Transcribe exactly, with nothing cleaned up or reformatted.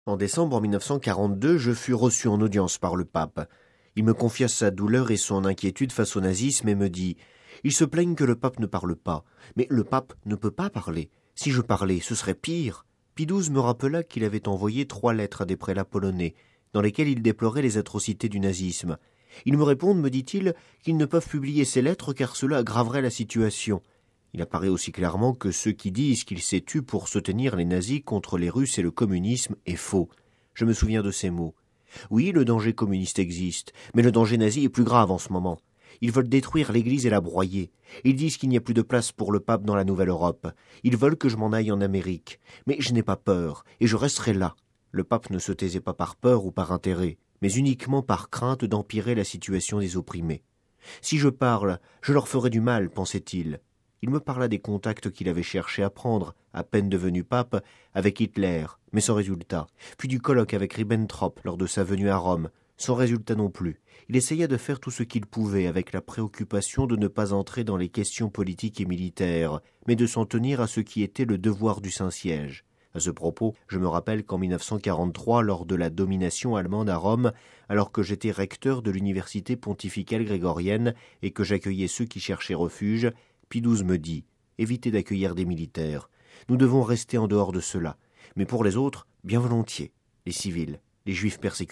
En décembre mille neuf cent quarante-deux, je fus reçu en audience par le pape. Il me confia sa douleur et son inquiétude face au nazisme et me dit « Ils se plaignent que le pape ne parle pas. Mais le pape ne peut pas parler. Si je parlais, ce serait pire. » Pie douze me rappela qu'il avait envoyé trois lettres à des prélats polonais, dans lesquelles il déplorait les atrocités du nazisme. Ils me répondent, me dit-il, qu'ils ne peuvent publier ces lettres car cela aggraverait la situation. Il apparaît aussi clairement que ceux qui disent qu'il s'est tu pour soutenir les nazis contre les Russes et le communisme est faux. Je me souviens de ces mots. Oui, le danger communiste existe, mais le danger nazi est plus grave en ce moment. Ils veulent détruire l'Église et la broyer. Ils disent qu'il n'y a plus de place pour le pape dans la nouvelle Europe. Ils veulent que je m'en aille en Amérique. Mais je n'ai pas peur, et je resterai là. Le pape ne se taisait pas par peur ou par intérêt, mais uniquement par crainte d'empirer la situation des opprimés. Si je parle, je leur ferai du mal, pensait-il. Il me parla des contacts qu'il avait cherché à prendre, à peine devenu pape, avec Hitler, mais sans résultat, puis du colloque avec Ribbentrop lors de sa venue à Rome, sans résultat non plus. Il essaya de faire tout ce qu'il pouvait avec la préoccupation de ne pas entrer dans les questions politiques et militaires, mais de s'en tenir à ce qui était le devoir du Saint-Siège. À ce propos, je me rappelle qu'en mille neuf cent quarante-trois, lors de la domination allemande à Rome, alors que j'étais recteur de l'université pontificale grégorienne et que j'accueillais ceux qui cherchaient refuge, Pie douze me dit « Évitez d'accueillir des militaires. Nous devons rester en dehors de cela. Mais pour les autres, bien volontiers. Les civils, les juifs persécutés. »